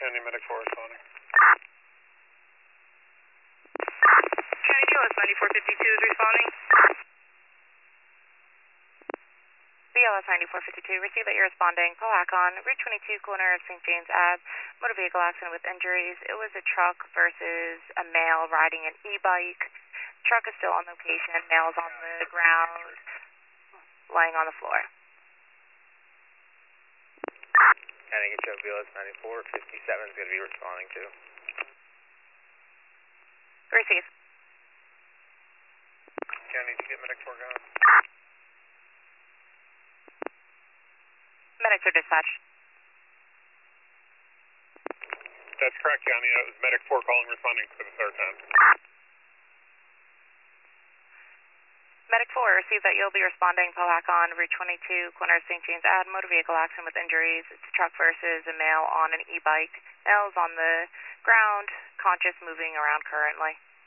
County Medic 4 responding. County BLS 9452 is responding. BLS 9452, receive that you're responding. Palawan, Route 22, corner of St. James Ave, motor vehicle accident with injuries. It was a truck versus a male riding an e-bike. Truck is still on location. Male's on the ground, laying on the floor. County Control BLS 9457 is going to be responding to. Receive. County, did you get Medic 4 going? Medics are dispatched. That's correct, County. That was Medic 4 calling, responding for the third time. Medic 4, receive that you'll be responding. Palawan, Route 22, corner of St. James Ave, motor vehicle accident with injuries. It's a truck versus a male on an e-bike. Male's on the ground, conscious, moving around currently.